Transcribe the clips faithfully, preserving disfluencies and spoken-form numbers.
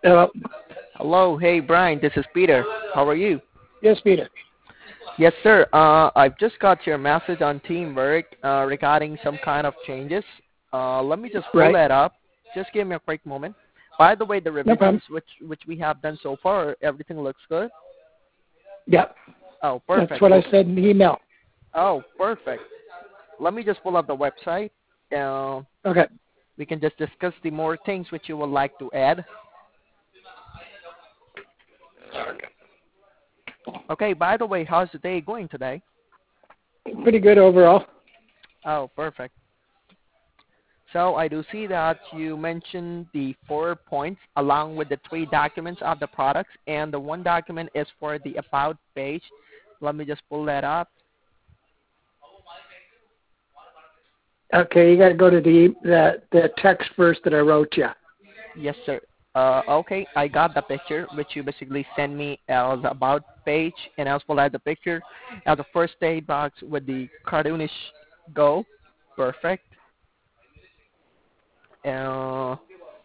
Hello. Hello, hey Brian, this is Peter. How are you? Yes, Peter. Yes, sir. Uh, I've just got your message on Teamwork uh, regarding some kind of changes. Uh, let me just pull Right. that up. Just give me a quick moment. By the way, the No problem. revisions which which we have done so far, everything looks good. Yep. Oh, That's perfect. what I said in the email. Oh, perfect. Let me just pull up the website. Uh, Okay. we can just discuss the more things which you would like to add. Okay. By the way, how's the day going today? Pretty good overall. Oh, perfect. So I do see that you mentioned the four points along with the three documents of the products, and the one document is for the about page. Let me just pull that up. Okay, you got to go to the the the text first that I wrote you. Yes, sir. Uh, okay, I got the picture, which you basically send me as about page, and as well as the picture as a first aid box with the cartoonish go. Perfect. Uh,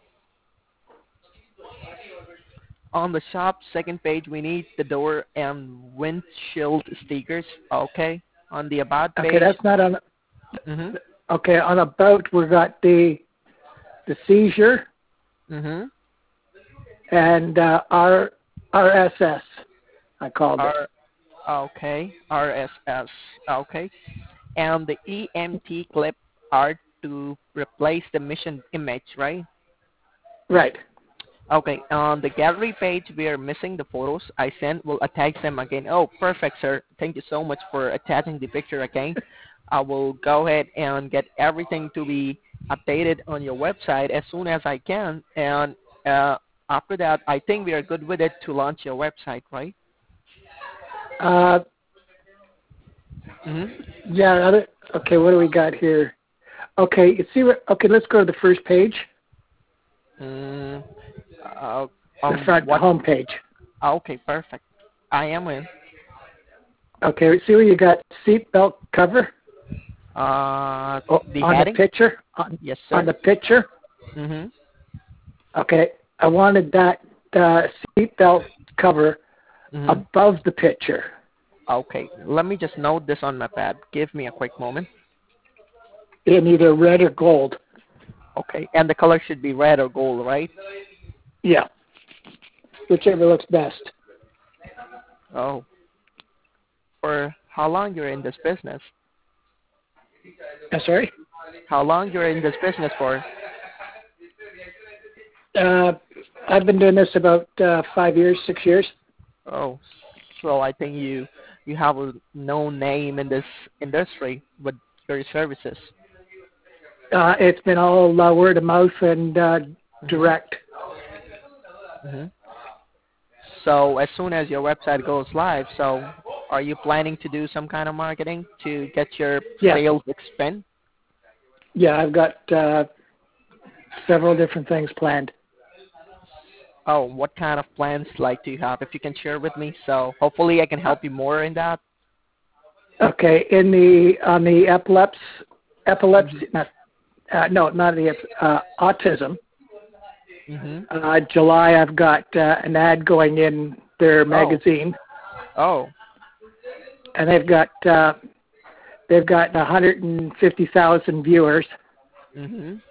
on the shop second page, we need the door and windshield stickers. Okay. On the about Okay, page. that's not on. Mhm. Okay, on about we got the the seizure Mhm. and uh, R RSS. I called it. R. Okay. R S S. Okay. And the E M T clip are to replace the mission image, right? Right. Okay. On the gallery page, we are missing the photos I sent. We'll attach them again. Oh, perfect, sir. Thank you so much for attaching the picture again. I will go ahead and get everything to be updated on your website as soon as I can. And uh, after that, I think we are good with it to launch your website, right? Uh, Mm-hmm. yeah. Other, okay, what do we got here? Okay, you see what? Okay, let's go to the first page, Mm, uh, the um, front, the what? home page. Okay, perfect. I am in. Okay, see where you got seat belt cover Uh, oh, the on the heading? picture on Yes, on sir. the picture. Mm-hmm. Okay, I wanted that uh, seat belt cover Mm-hmm. above the picture Okay, let me just note this on my pad. Give me a quick moment. in either red or gold. Okay, and the color should be red or gold, right? Yeah, whichever looks best. Oh, for how long you're in this business? Uh, sorry. How long you're in this business for? Uh, I've been doing this about uh, five years, six years. Oh, so I think you you have a known name in this industry with your services. Uh, it's been all uh, word of mouth and uh, Mhm. direct. Mhm. So as soon as your website goes live, so are you planning to do some kind of marketing to get your Yes. sales expand? Yeah, I've got uh, several different things planned. Oh, what kind of plans like do you have? If you can share with me, so hopefully I can Uh, help you more in that. okay, in the on the epilepsy, Mhm. epilepsy, not uh, no, not the uh, autism. Mhm. Uh, July, I've got uh, an ad going in their Oh. magazine, Oh. and they've got uh, they've got one hundred fifty thousand viewers Mhm.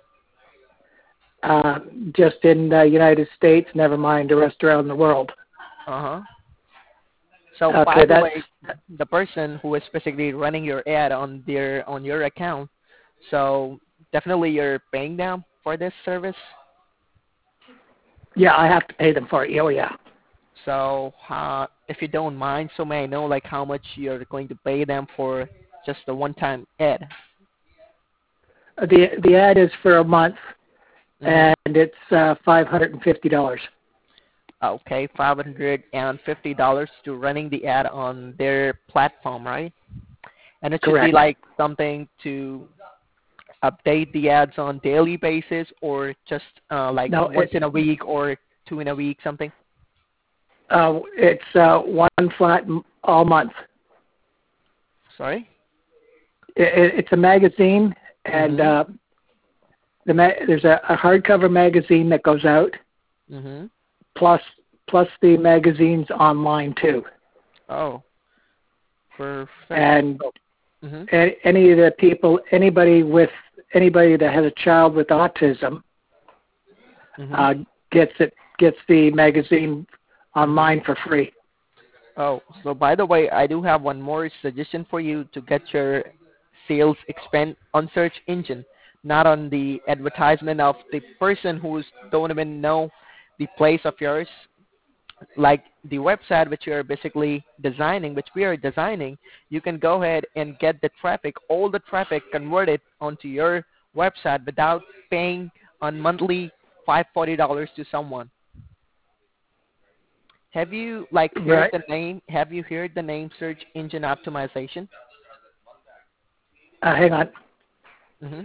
uh, just in the United States. Never mind the rest around the world. Uh huh. So by Okay, the that's way, the person who is specifically running your ad on their on your account, so definitely you're paying them for this service. yeah. I have to pay them for it. Oh yeah. So uh, if you don't mind, so may I know like how much you're going to pay them for just the one-time ad? The the ad is for a month, Mhm. and it's uh, five hundred and fifty dollars. Okay, five hundred and fifty dollars to running the ad on their platform, right? And it should be Correct. like something to update the ads on daily basis, or just uh, like No, once it in a week or two in a week, something. uh, it's uh, one flat m- all month. Sorry. It, it, it's a magazine, and Mhm. uh, the ma- there's a, a hardcover magazine that goes out, Mhm. plus plus the magazines online too. Oh, perfect. And oh. mm-hmm. a- any of the people, anybody with anybody that has a child with autism, Mm-hmm. uh, gets it gets the magazine online for free. Oh, so by the way, I do have one more suggestion for you to get your sales expand on search engine, not on the advertisement of the person who don't even know the place of yours, like the website which you're basically designing, which we are designing. You can go ahead and get the traffic, all the traffic converted onto your website without paying on monthly five hundred forty dollars to someone. Have you like heard Right. the name? Have you heard the name search engine optimization? Uh, hang on. Mm-hmm.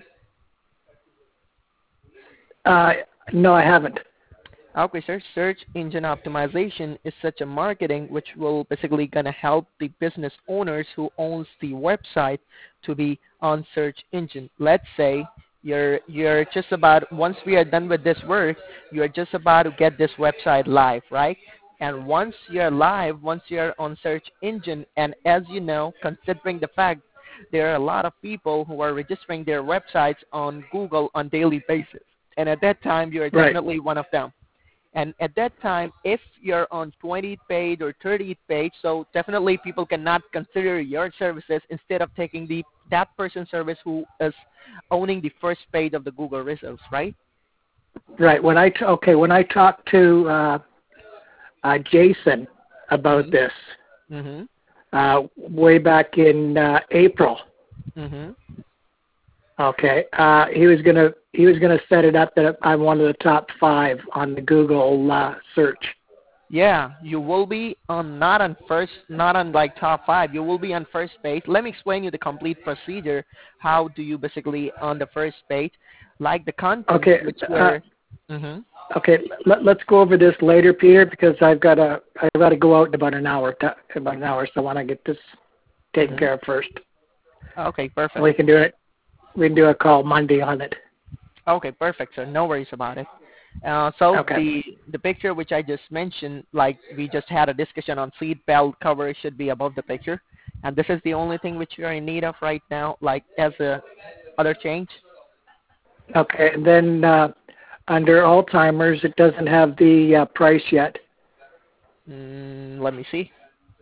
Uh, no, I haven't. Okay, sir. Search engine optimization is such a marketing which will basically gonna help the business owners who owns the website to be on search engine. Let's say you're you're just about once we are done with this work, you're just about to get this website live, right? And once you're live, once you're on search engine, and as you know, considering the fact there are a lot of people who are registering their websites on Google on daily basis, and at that time you are Right. definitely one of them. And at that time, if you're on twentieth page or thirtieth page, so definitely people cannot consider your services instead of taking the that person's service who is owning the first page of the Google results, right? Right. When I t- okay, when I talked to uh, uh, Jason about Mhm. this Mhm. uh, way back in uh, April, Mhm. okay, uh, he was gonna he was gonna set it up that I'm one of the top five on the Google uh, search. Yeah, you will be on not on first, not on like top five. You will be on first page. Let me explain you the complete procedure. How do you basically on the first page, like the content Okay. which Uh, were. Mhm. okay. Let, let's go over this later, Peter, because I've got to I've got to go out in about an hour. T- about an hour, so I want to get this taken Mhm. care of first. Okay, perfect. We can do it. We can do a call Monday on it. Okay, perfect, sir. No worries about it. Uh, so Okay. the the picture which I just mentioned, like we just had a discussion on seat belt cover should be above the picture, and this is the only thing which you are in need of right now, like as a other change. Okay. And then uh, under Alzheimer's, it doesn't have the uh, price yet. Mm, let me see.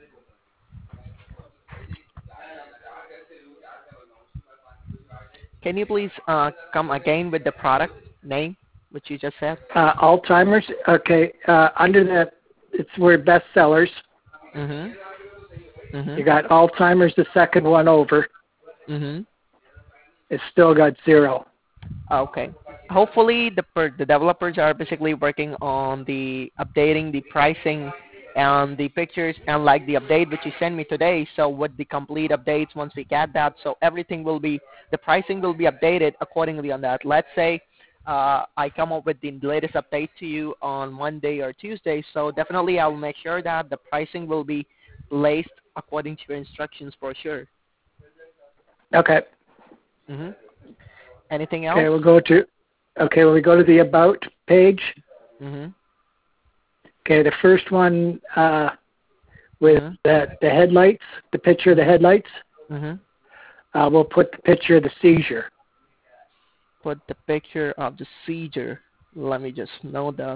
Can you please uh, come again with the product name which you just said? Uh, Alzheimer's. Okay. Uh, under that, it's where bestsellers. Mhm. You Mhm. got Alzheimer's, the second one over. Mhm. It's still got zero. Okay. Hopefully, the per- the developers are basically working on the updating the pricing and the pictures and like the update which you sent me today. So with the complete updates, once we get that, so everything will be the pricing will be updated accordingly on that. Let's say uh, I come up with the latest update to you on Monday or Tuesday. So definitely, I'll make sure that the pricing will be laced according to your instructions for sure. Okay. hmm Anything Okay. else? We'll go to. Okay. When we go to the about page. hmm Okay. The first one uh, with hmm the the headlights, the picture of the headlights. hmm Uh, we'll put the picture of the seizure. Put the picture of the seizure. Let me just know this.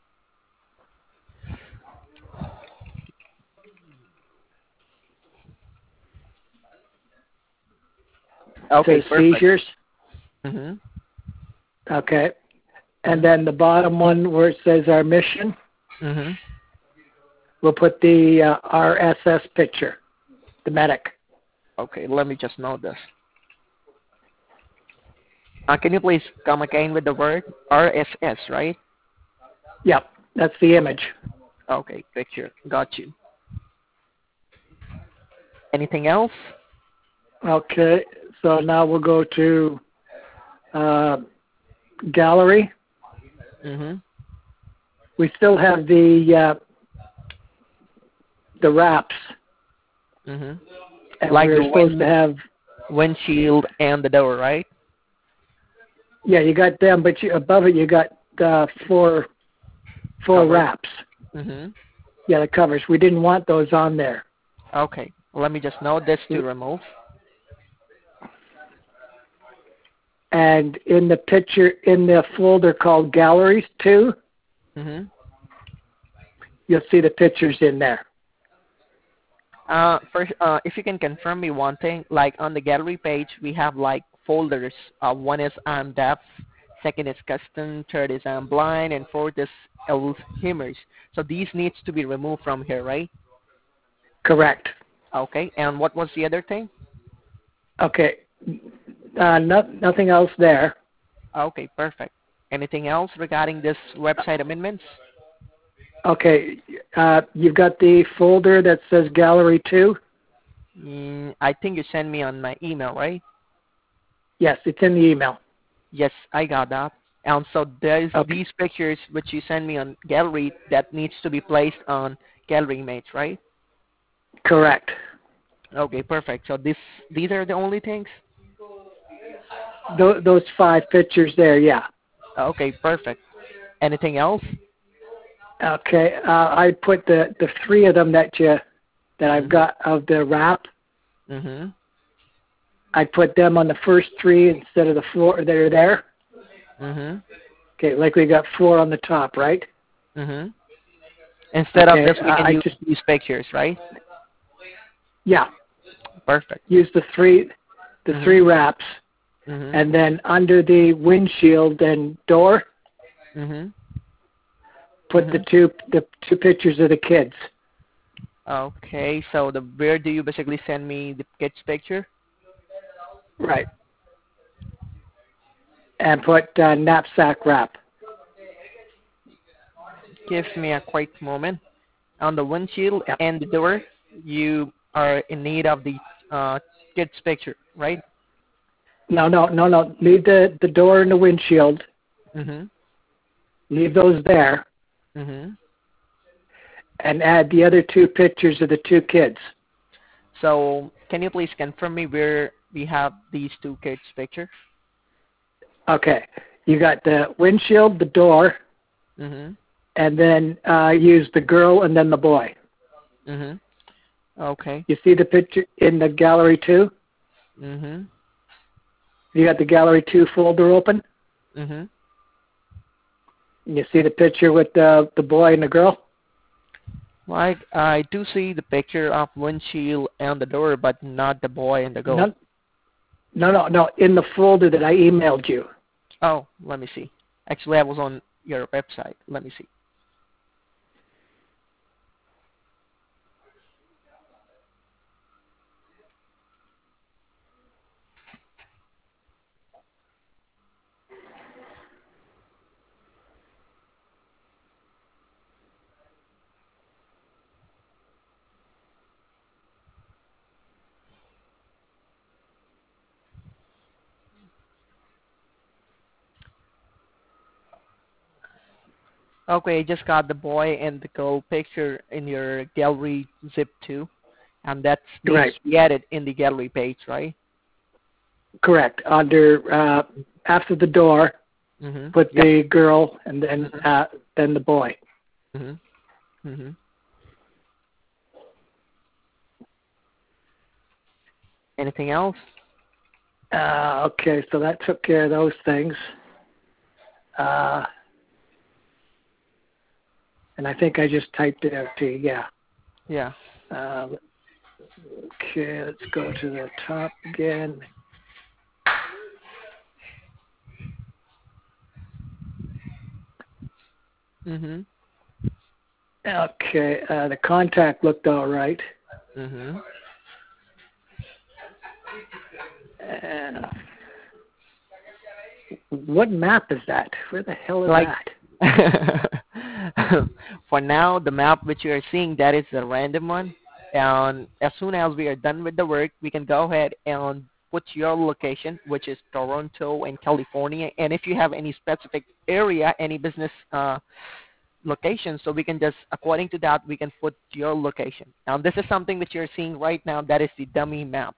It Okay, says perfect. seizures. Mhm. Okay. And Mhm. then the bottom one where it says our mission, Mhm. we'll put the uh, R S S picture, the medic. Okay, let me just know this. Uh, can you please come again with the word R S S, right? Yep. That's the image. Okay, picture. Got you. Anything else? Okay. So now we'll go to uh, gallery. Mhm. We still have the uh, the wraps, Mhm. and Like we're the supposed to wind, have. windshield and the door, right? Yeah, you got them, but you, above it you got uh, four Four Cover. wraps. Mhm. Yeah, the covers. We didn't want those on there. Okay. Let me just note this to remove. And in the picture, in the folder called Galleries two, Mhm. you'll see the pictures in there. Uh, first, uh, if you can confirm me one thing, like on the gallery page, we have like folders. Uh, one is I'm deaf, second is custom, third is I'm blind, and fourth is Alzheimer's. So these needs to be removed from here, right? Correct. Okay. And what was the other thing? Okay. Uh, no, nothing else there. Okay, perfect. Anything else regarding this website amendments? Okay. Uh, you've got the folder that says Gallery two. Mm, I think you sent me on my email, right? Yes, it's in the email. Yes, I got that. And so there's Okay. these pictures which you send me on gallery that needs to be placed on gallery image, right? Correct. Okay, perfect. So this these are the only things? Th- those five pictures there, yeah. Okay, perfect. Anything else? Okay. Uh, I put the, the three of them that you that I've Mhm. got of the wrap. Mhm. I put them on the first three instead of the four that are there. Mhm. Okay, like we got four on the top, right? Mhm. Instead of Okay. this, we Uh, can I use just these pictures, right? yeah. Perfect. Use the three the Mhm. three wraps, Mhm. and then under the windshield and door, Mhm. put the Mhm. two the two pictures of the kids. Okay, so the where do you basically send me the kids picture? Right. And put uh, knapsack wrap. Give me a quick moment. On the windshield Yeah. and the door, you are in need of the uh, kids picture, right? No, no, no, no. Leave the the door and the windshield. Mhm. Leave those there, Mhm. and add the other two pictures of the two kids. So can you please confirm me where we have these two kids picture? Okay. You got the windshield, the door, Mhm. and then uh, use the girl and then the boy. Mhm. Okay. You see the picture in the gallery two? Mhm. You got the gallery two folder open? Mhm. And you see the picture with the the boy and the girl? Like I do see the picture of windshield and the door, but not the boy and the girl. No, no, no, no. In the folder that I emailed you. Oh, let me see. Actually, I was on your website. Let me see. Okay, I just got the boy and the girl picture in your gallery zip two, and that needs Right. to be added in the gallery page, right? Correct. Under uh, after the door, Mhm. put Yep. the girl and then Mhm. uh, then the boy. Mhm. Mhm. Anything else? Uh, okay, so that took care of those things. Uh, and I think I just typed it out to you. Yeah. Yeah. Uh, okay, let's go to the top again. Mhm. Okay, uh, the contact looked all right. Mhm. Uh, what map is that? Where the hell is Like that? for now, the map which you are seeing, that is a random one. And as soon as we are done with the work, we can go ahead and put your location, which is Toronto and California. And if you have any specific area, any business uh, location, so we can just, according to that, we can put your location. Now, this is something that you're seeing right now. That is the dummy map.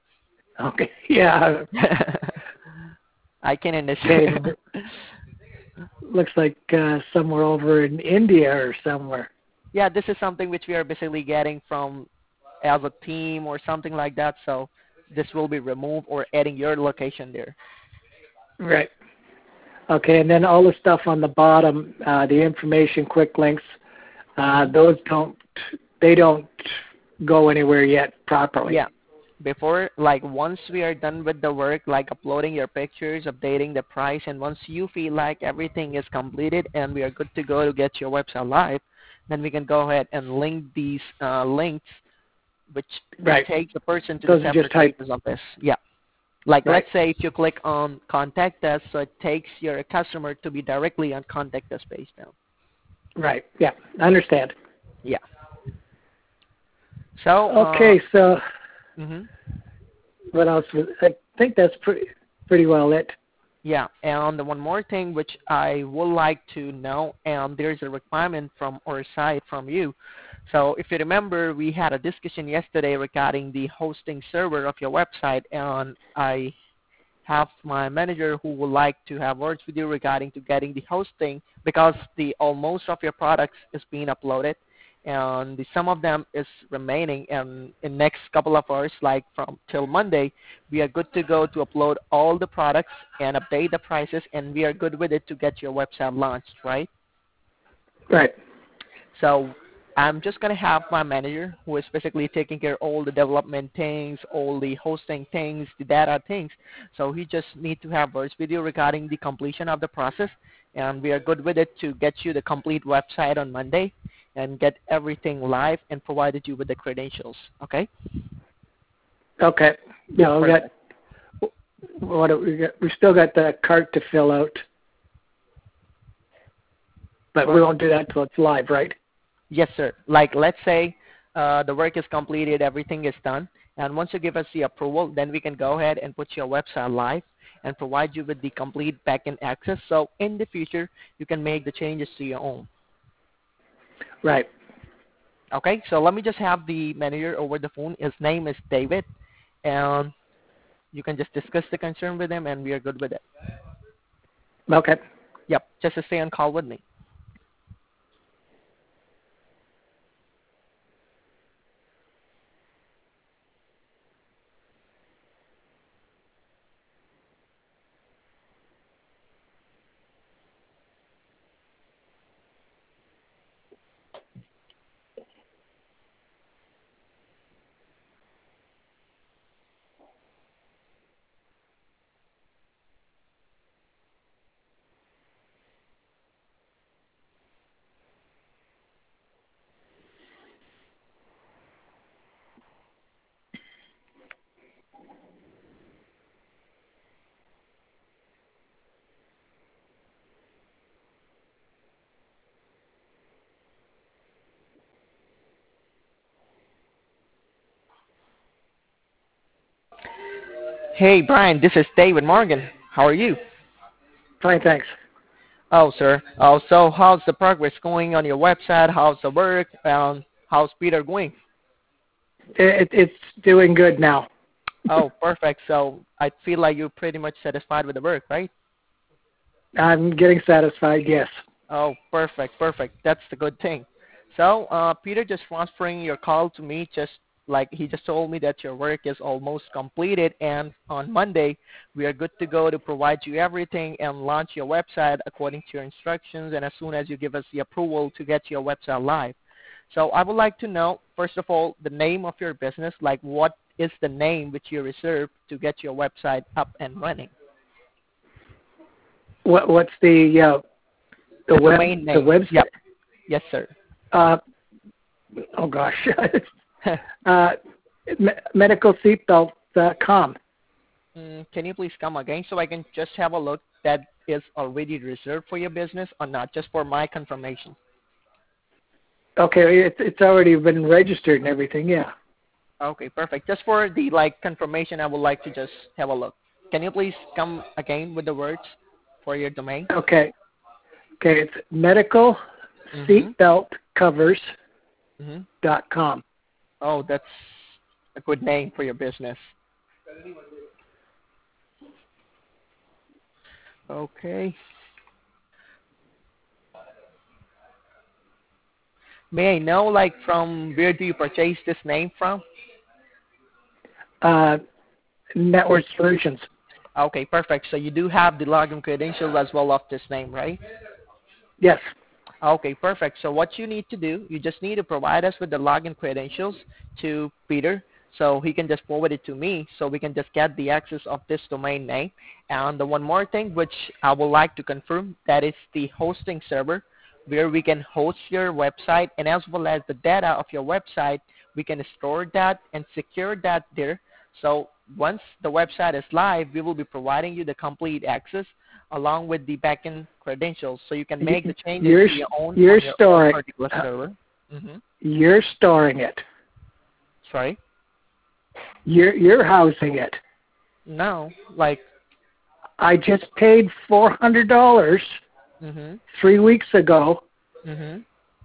Okay, yeah. I can Okay, understand. looks like uh, somewhere over in India or somewhere. Yeah, this is something which we are basically getting from as a team or something like that. So this will be removed or adding your location there. Right. Okay, and then all the stuff on the bottom, uh, the information, quick links, uh, those don't, they don't go anywhere yet properly. Yeah. Before, like once we are done with the work, like uploading your pictures, updating the price, and once you feel like everything is completed and we are good to go to get your website live, then we can go ahead and link these uh, links, which Right. takes the person to Those the are just separate type. pages of this. Yeah. Like Right. let's say if you click on contact us, so it takes your customer to be directly on contact us page now. Right. Yeah, I understand. Yeah. So. Okay, Uh, so mhm. what else? Was, I think that's pretty pretty well it. Yeah, and the one more thing which I would like to know, and there's a requirement from our side from you. So if you remember, we had a discussion yesterday regarding the hosting server of your website, and I have my manager who would like to have words with you regarding to getting the hosting because the almost of your products is being uploaded and the, some of them is remaining and in next couple of hours like from till Monday we are good to go to upload all the products and update the prices and we are good with it to get your website launched, right? Right. So I'm just going to have my manager who is basically taking care of all the development things, all the hosting things, the data things. So he just need to have words with you regarding the completion of the process. And we are good with it to get you the complete website on Monday and get everything live and provided you with the credentials. Okay? Okay. Yeah, we got Perfect. what do we got? We still got the cart to fill out, but we Perfect. won't do that until it's live, right? Yes, sir. Like, let's say uh, the work is completed, everything is done, and once you give us the approval, then we can go ahead and put your website live and provide you with the complete backend access. So in the future, you can make the changes to your own. Right. Okay, so let me just have the manager over the phone. His name is David, and you can just discuss the concern with him, and we are good with it. Okay. Yep, just to stay on call with me. Hey, Brian, this is David Morgan. How are you? Fine, thanks. Oh, sir. Oh, so how's the progress going on your website? How's the work? Um, how's Peter going? It, it's doing good now. Oh, perfect. So I feel like you're pretty much satisfied with the work, right? I'm getting satisfied. Yes. Oh, perfect, perfect. That's the good thing. So, uh, Peter just transferring your call to me, just like he just told me that your work is almost completed, and on Monday we are good to go to provide you everything and launch your website according to your instructions, and as soon as you give us the approval to get your website live. So I would like to know, first of all, the name of your business, like what is the name which you reserved to get your website up and running? What What's the uh, the The web domain the name. website? Yep. Yes, sir. Uh, oh gosh. uh, me- medical seatbelt dot com. Mm, can you please come again so I can just have a look that is already reserved for your business or not, just for my confirmation? Okay, it's it's already been registered and everything. Yeah. Okay, perfect. Just for the like confirmation, I would like to just have a look. Can you please come again with the words for your domain? Okay. Okay, it's medical Mm-hmm. seatbelt covers Mm-hmm. dot com. Oh, that's a good name for your business. Okay. May I know, like, from where do you purchase this name from? Uh, Network Solutions. Okay, perfect. So you do have the login credentials as well of this name, right? Yes. Okay, perfect. So what you need to do, you just need to provide us with the login credentials to Peter so he can just forward it to me so we can just get the access of this domain name. And the one more thing which I would like to confirm, that is the hosting server where we can host your website, and as well as the data of your website, we can store that and secure that there. So once the website is live, we will be providing you the complete access along with the backend credentials, so you can make the changes You're to your own you're on your own storing particular server. Mm-hmm. you're storing it. Sorry? You're you're housing it. No, like, I just paid four hundred dollars mm-hmm, three weeks ago mm-hmm.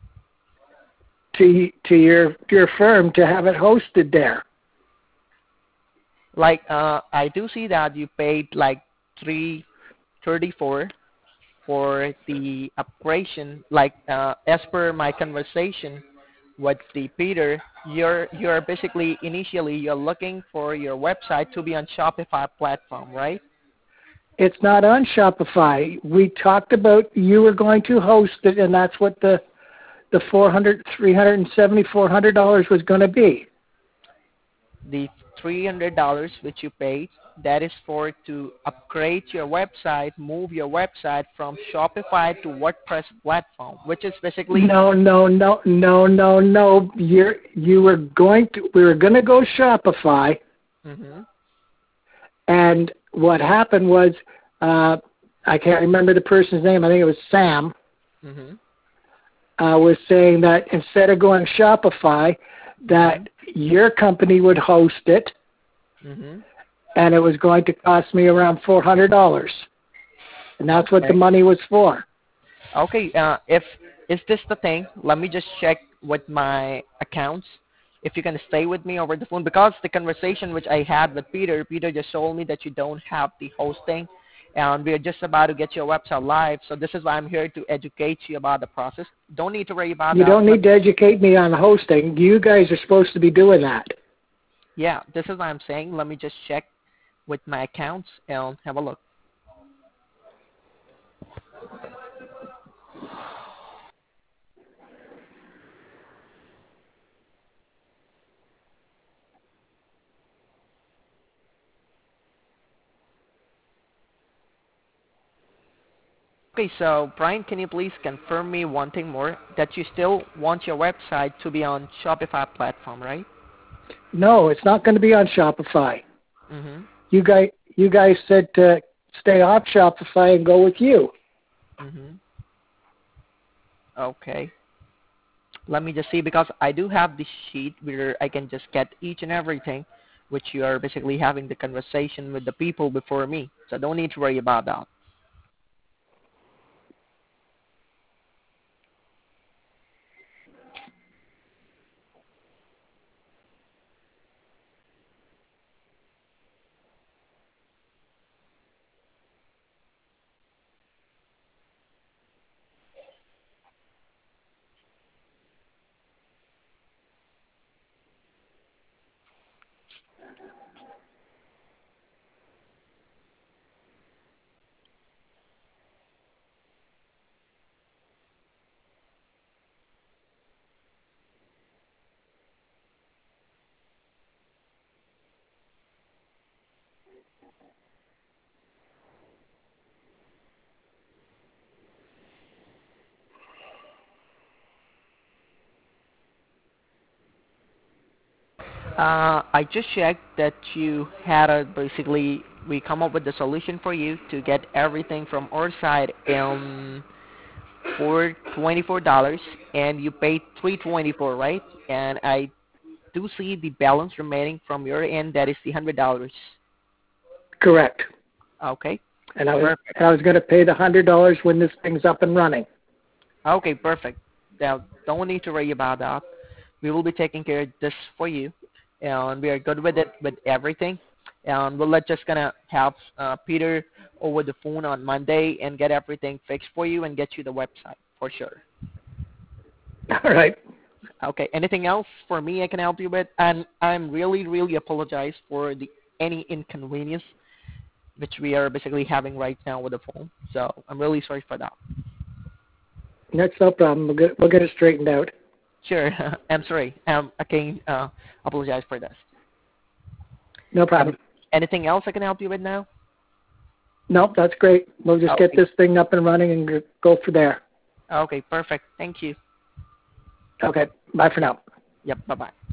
to to your your firm to have it hosted there. Like, uh, I do see that you paid like three thirty-four for the operation. Like, uh, as per my conversation with the Peter, you're you're basically initially you're looking for your website to be on Shopify platform, right? It's not on Shopify. We talked about you were going to host it, and that's what the the four hundred, three hundred and seventy, four hundred dollars was going to be. The three hundred dollars which you paid, that is for to upgrade your website, move your website from Shopify to WordPress platform, which is basically No, no, no, no, no, no. You're you were going to we were going to go Shopify, hmm and what happened was uh, I can't remember the person's name. I think it was Sam. hmm Uh, was saying that instead of going Shopify, that your company would host it, hmm and it was going to cost me around four hundred dollars, and that's what the Okay. money was for. Okay. Uh, if is this the thing? Let me just check with my accounts. If you can stay with me over the phone, because the conversation which I had with Peter, Peter just told me that you don't have the hosting, and we are just about to get your website live. So this is why I'm here to educate you about the process. Don't need to worry about You that. don't Let need to educate me on hosting. You guys are supposed to be doing that. Yeah, this is what I'm saying. Let me just check with my accounts and have a look. Okay, so Brian, can you please confirm me one thing more, that you still want your website to be on Shopify platform, right? No, it's not going to be on Shopify. Mm-hmm. You guys, you guys said to stay off Shopify and go with you. Mm-hmm. Okay. Let me just see, because I do have this sheet where I can just get each and everything, which you are basically having the conversation with the people before me. So don't need to worry about that. Uh, I just checked that you had a basically we come up with the solution for you to get everything from our side um for twenty four dollars, and you paid three twenty four, right? And I do see the balance remaining from your end, that is the hundred dollars. Correct. Okay. And I was Perfect. and I was going to pay the hundred dollars when this thing's up and running. Okay, perfect. Now don't need to worry about that. We will be taking care of this for you, and we are good with it with everything. And we'll let just gonna have uh, Peter over the phone on Monday and get everything fixed for you and get you the website for sure. All right. Okay. Anything else for me I can help you with? And I'm really, really apologize for the any inconvenience which we are basically having right now with the phone. So I'm really sorry for that. That's no problem. We'll get, we'll get it straightened out. Sure. I'm sorry. Um, again, uh, apologize for this. No problem. Any, anything else I can help you with now? Nope, that's great. We'll just Okay. get this thing up and running and g- go for there. Okay, perfect. Thank you. Okay, bye for now. Yep, bye-bye.